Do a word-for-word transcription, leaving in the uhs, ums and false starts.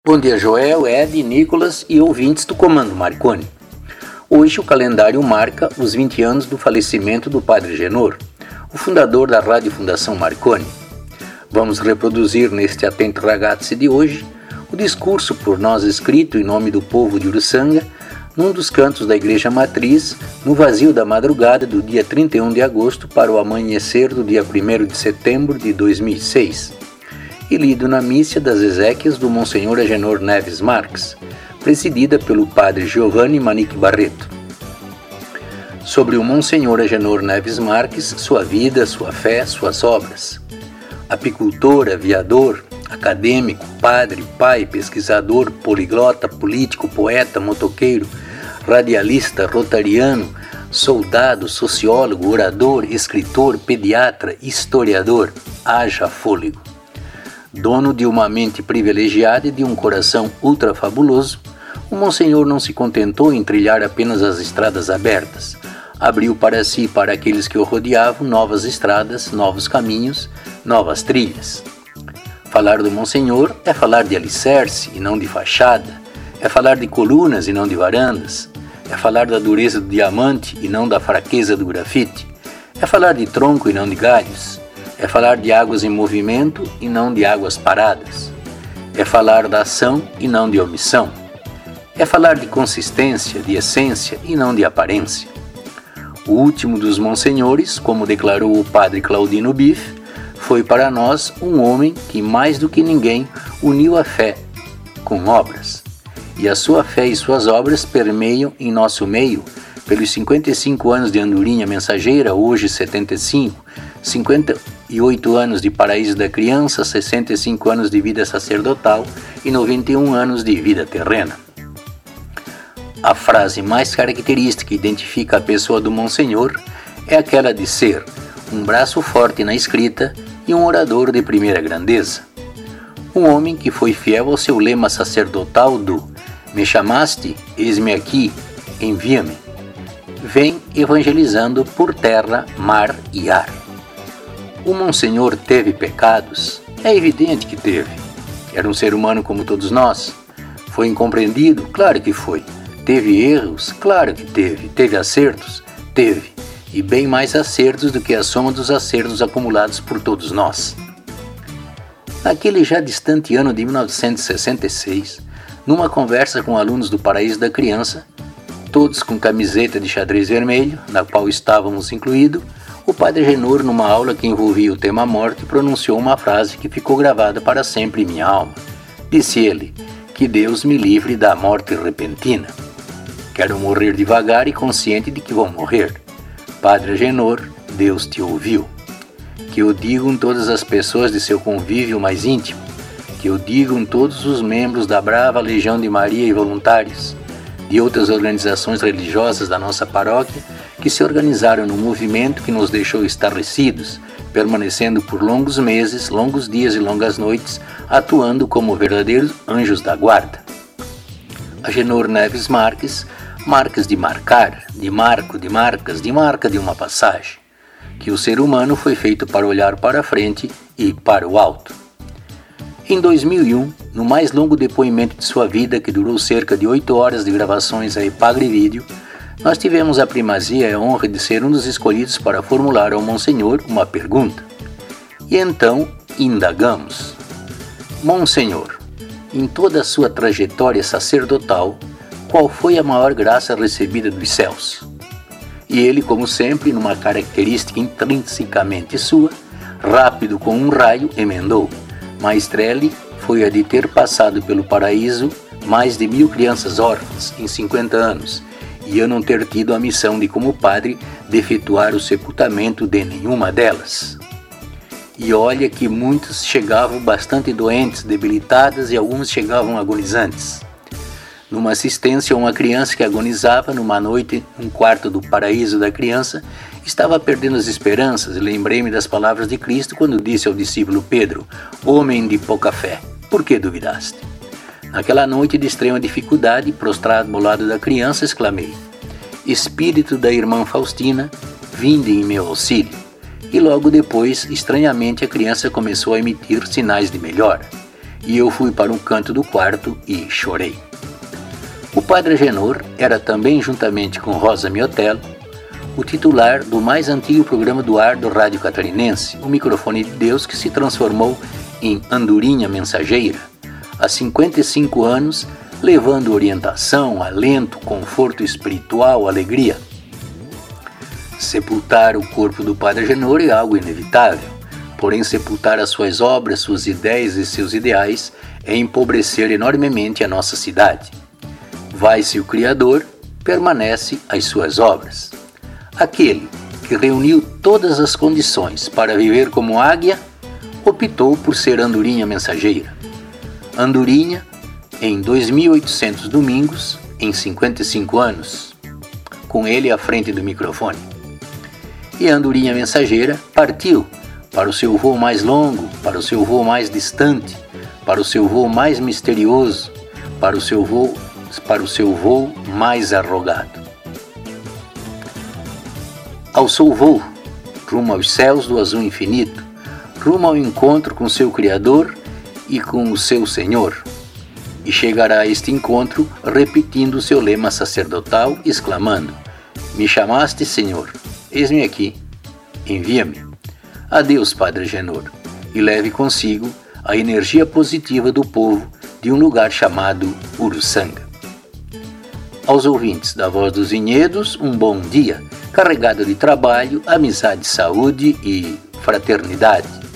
Bom dia, Joel, Ed, Nicolas e ouvintes do Comando Marconi. Hoje o calendário marca os vinte anos do falecimento do Padre Genor, o fundador da Rádio Fundação Marconi. Vamos reproduzir neste Atento Ragazzi de hoje o discurso por nós escrito em nome do povo de Uruçanga, num dos cantos da Igreja Matriz, no vazio da madrugada do dia trinta e um de agosto para o amanhecer do dia primeiro de setembro de dois mil e seis, e lido na missa das exéquias do Monsenhor Agenor Neves Marques, presidida pelo Padre Giovanni Manique Barreto. Sobre o Monsenhor Agenor Neves Marques, sua vida, sua fé, suas obras. Apicultor, aviador, acadêmico, padre, pai, pesquisador, poliglota, político, poeta, motoqueiro, radialista, rotariano, soldado, sociólogo, orador, escritor, pediatra, historiador, haja fôlego. Dono de uma mente privilegiada e de um coração ultrafabuloso, o Monsenhor não se contentou em trilhar apenas as estradas abertas. Abriu para si e para aqueles que o rodeavam novas estradas, novos caminhos, novas trilhas. Falar do Monsenhor é falar de alicerce e não de fachada, é falar de colunas e não de varandas, é falar da dureza do diamante e não da fraqueza do grafite, é falar de tronco e não de galhos, é falar de águas em movimento e não de águas paradas, é falar da ação e não de omissão, é falar de consistência, de essência e não de aparência. O último dos monsenhores, como declarou o padre Claudino Biff, foi para nós um homem que mais do que ninguém uniu a fé com obras. E a sua fé e suas obras permeiam em nosso meio, pelos cinquenta e cinco anos de Andorinha Mensageira, hoje setenta e cinco, cinquenta e oito anos de Paraíso da Criança, sessenta e cinco anos de vida sacerdotal e noventa e um anos de vida terrena. A frase mais característica que identifica a pessoa do Monsenhor é aquela de ser um braço forte na escrita e um orador de primeira grandeza. Um homem que foi fiel ao seu lema sacerdotal do "Me chamaste, eis-me aqui, envia-me", vem evangelizando por terra, mar e ar. O Monsenhor teve pecados? É evidente que teve. Era um ser humano como todos nós. Foi incompreendido? Claro que foi. Teve erros? Claro que teve. Teve acertos? Teve. E bem mais acertos do que a soma dos acertos acumulados por todos nós. Naquele já distante ano de mil novecentos e sessenta e seis, numa conversa com alunos do Paraíso da Criança, todos com camiseta de xadrez vermelho, na qual estávamos incluídos, o Padre Genor, numa aula que envolvia o tema morte, pronunciou uma frase que ficou gravada para sempre em minha alma. Disse ele: "Que Deus me livre da morte repentina. Quero morrer devagar e consciente de que vou morrer. Padre Genor, Deus te ouviu. Que eu digam todas as pessoas de seu convívio mais íntimo, que eu digam todos os membros da brava Legião de Maria e voluntários, de outras organizações religiosas da nossa paróquia, que se organizaram no movimento que nos deixou estarrecidos, permanecendo por longos meses, longos dias e longas noites, atuando como verdadeiros anjos da guarda. Agenor Neves Marques, Marques de marcar, de marco, de marcas, de marca de uma passagem, que o ser humano foi feito para olhar para a frente e para o alto. Em dois mil e um, no mais longo depoimento de sua vida, que durou cerca de oito horas de gravações a Epagre Vídeo, nós tivemos a primazia e a honra de ser um dos escolhidos para formular ao Monsenhor uma pergunta. E então indagamos: Monsenhor, em toda a sua trajetória sacerdotal, qual foi a maior graça recebida dos céus? E ele, como sempre, numa característica intrinsecamente sua, rápido como um raio, emendou: Maestrelli foi a de ter passado pelo paraíso mais de mil crianças órfãs em cinquenta anos, e eu não ter tido a missão de, como padre, de efetuar o sepultamento de nenhuma delas. E olha que muitos chegavam bastante doentes, debilitadas, e alguns chegavam agonizantes. Numa assistência a uma criança que agonizava numa noite, num quarto do Paraíso da Criança, estava perdendo as esperanças e lembrei-me das palavras de Cristo quando disse ao discípulo Pedro: "Homem de pouca fé, por que duvidaste?" Naquela noite de extrema dificuldade, prostrado ao lado da criança, exclamei: "Espírito da irmã Faustina, vinde em meu auxílio." E logo depois, estranhamente, a criança começou a emitir sinais de melhora. e eu fui para um canto do quarto e chorei. O padre Agenor era também, juntamente com Rosa Miotello, o titular do mais antigo programa do ar do rádio catarinense, o Microfone de Deus, que se transformou em Andorinha Mensageira, há cinquenta e cinco anos, levando orientação, alento, conforto espiritual, alegria. Sepultar o corpo do padre Agenor é algo inevitável, porém sepultar as suas obras, suas ideias e seus ideais é empobrecer enormemente a nossa cidade. Vai-se o Criador, permanece as suas obras. Aquele que reuniu todas as condições para viver como águia, optou por ser andorinha mensageira. Andorinha, em dois mil e oitocentos domingos, em cinquenta e cinco anos, com ele à frente do microfone. E a andorinha mensageira partiu para o seu voo mais longo, para o seu voo mais distante, para o seu voo mais misterioso, para o seu voo, para o seu voo mais arrogado. Ao seu voo, rumo aos céus do azul infinito, rumo ao encontro com seu Criador e com o seu Senhor. E chegará a este encontro repetindo seu lema sacerdotal, exclamando: Me chamaste, Senhor, eis-me aqui, envia-me. Adeus, Padre Agenor, e leve consigo a energia positiva do povo de um lugar chamado Uruçanga. Aos ouvintes da Voz dos Vinhedos, um bom dia, carregado de trabalho, amizade, saúde e fraternidade.